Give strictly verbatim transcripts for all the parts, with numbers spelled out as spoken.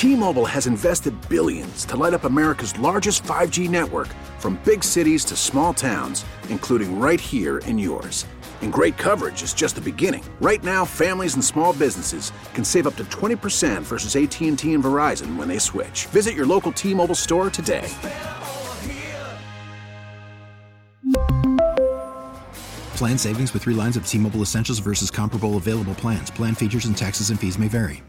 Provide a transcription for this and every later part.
T-Mobile has invested billions to light up America's largest five G network, from big cities to small towns, including right here in yours. And great coverage is just the beginning. Right now, families and small businesses can save up to twenty percent versus A T and T and Verizon when they switch. Visit your local T-Mobile store today. Plan savings with three lines of T-Mobile Essentials versus comparable available plans. Plan features and taxes and fees may vary.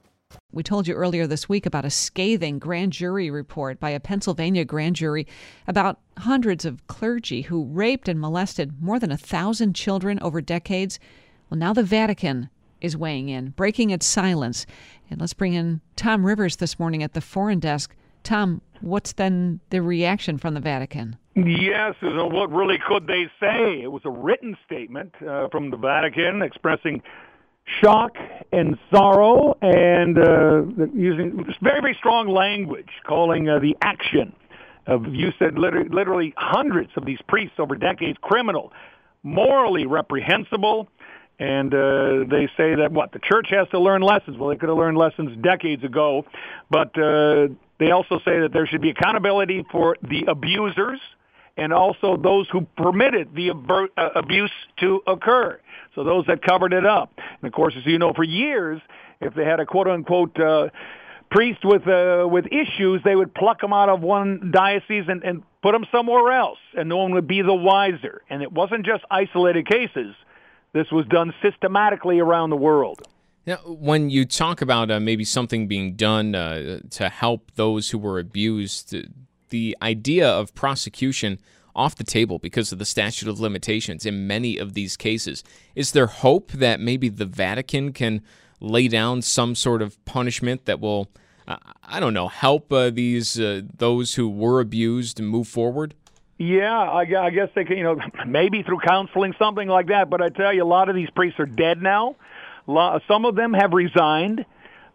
We told you earlier this week about a scathing grand jury report by a Pennsylvania grand jury about hundreds of clergy who raped and molested more than a thousand children over decades. Well, now the Vatican is weighing in, breaking its silence. And let's bring in Tom Rivers this morning at the Foreign Desk. Tom, what's then the reaction from the Vatican? Yes, what really could they say? It was a written statement uh, from the Vatican expressing shock and sorrow, and uh, using very, very strong language, calling uh, the action of, you said, literally, literally hundreds of these priests over decades criminal, morally reprehensible, and uh, they say that, what, the church has to learn lessons. Well, they could have learned lessons decades ago, but uh, they also say that there should be accountability for the abusers and also those who permitted the aver- uh, abuse to occur. So those that covered it up. And, of course, as you know, for years, if they had a quote-unquote uh, priest with uh, with issues, they would pluck them out of one diocese and, and put them somewhere else, and no one would be the wiser. And it wasn't just isolated cases. This was done systematically around the world. Now, when you talk about uh, maybe something being done uh, to help those who were abused, the idea of prosecution off the table because of the statute of limitations in many of these cases. Is there hope that maybe the Vatican can lay down some sort of punishment that will, uh, I don't know, help uh, these uh, those who were abused move forward? Yeah, I, I guess they can, you know, maybe through counseling, something like that. But I tell you, a lot of these priests are dead now. Some of them have resigned.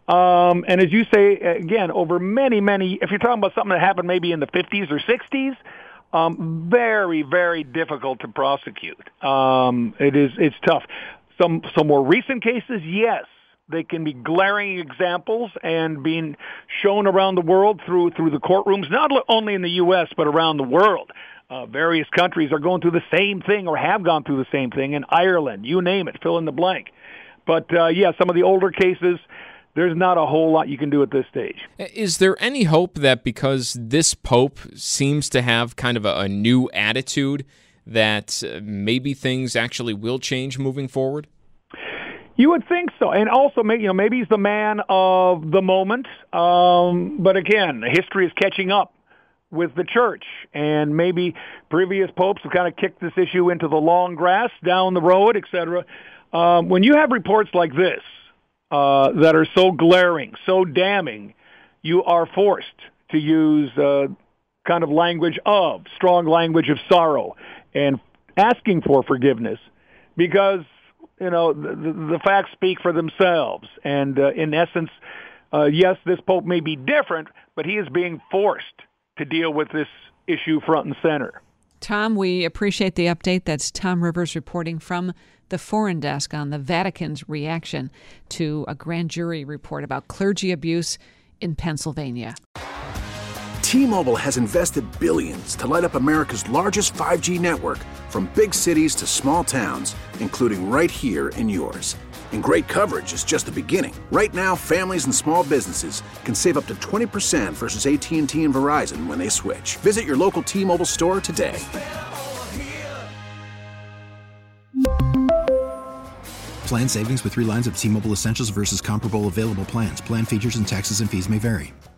Um, and as you say, again, over many, many, if you're talking about something that happened maybe in the fifties or sixties, Um, very, very difficult to prosecute. Um, it is, it's tough. Some, some more recent cases, yes, they can be glaring examples and being shown around the world through, through the courtrooms, not only in the U S, but around the world. Uh, various countries are going through the same thing or have gone through the same thing in Ireland, you name it, fill in the blank. But, uh, yeah, some of the older cases, there's not a whole lot you can do at this stage. Is there any hope that because this Pope seems to have kind of a, a new attitude that uh, maybe things actually will change moving forward? You would think so. And also, you know, maybe he's the man of the moment. Um, but again, history is catching up with the church. And maybe previous popes have kind of kicked this issue into the long grass down the road, et cetera. Um, when you have reports like this, Uh, that are so glaring, so damning, you are forced to use uh, kind of language of, strong language of sorrow and asking for forgiveness because, you know, the, the, the facts speak for themselves. And uh, in essence, uh, yes, this Pope may be different, but he is being forced to deal with this issue front and center. Tom, we appreciate the update. That's Tom Rivers reporting from the Foreign Desk on the Vatican's reaction to a grand jury report about clergy abuse in Pennsylvania. T-Mobile has invested billions to light up America's largest five G network, from big cities to small towns, including right here in yours. And great coverage is just the beginning. Right now, families and small businesses can save up to twenty percent versus A T and T and Verizon when they switch. Visit your local T-Mobile store today. Plan savings with three lines of T-Mobile Essentials versus comparable available plans. Plan features and taxes and fees may vary.